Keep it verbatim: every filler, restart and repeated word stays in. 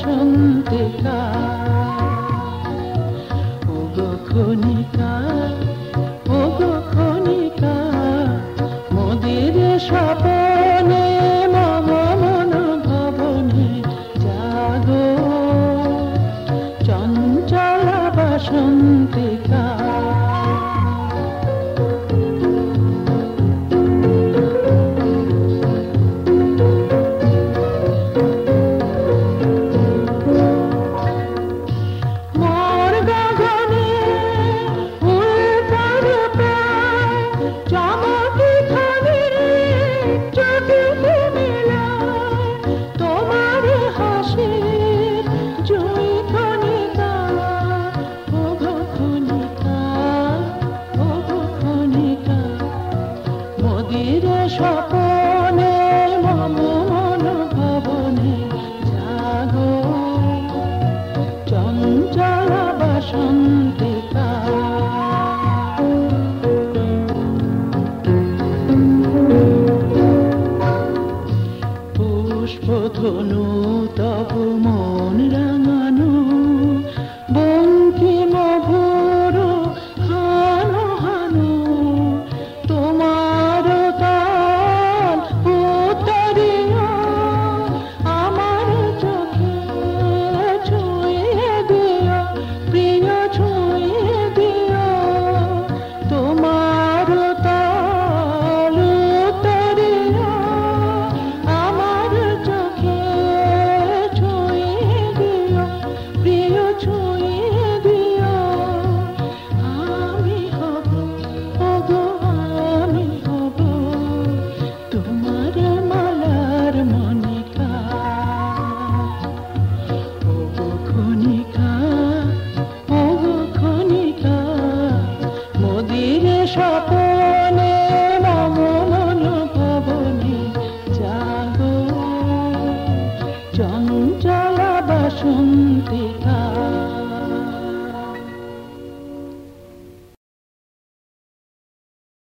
বাসন্তিকা ওগো খনিকা ওগো খনিকা মোদের স্বপনে মম মন ভবনে জাগো চঞ্চলা বাসন্তিকা স্বপনে মম মন ভবনে জাগো চঞ্চলা বাসন্তিকা পুষ্পধনু তব মন রাঙানো বঙ্কিম ভোর হানো হানো তোমার তাল উত্তরীয় আমার চোখে ছুঁয়ে দিও প্রিয় ছুঁয়ে দিও তোমার তাল উত্তরীয় আমার চোখে ছুঁয়ে দিও প্রিয় ছুঁয়ে দিও আমি হব ওগো আমি হব তোমার মালার মনিকা ওগো খনিকা ওগো খনিকা মোদের স্বপনে মম মন ভবনে জাগো চঞ্চলা বাসন্তিকা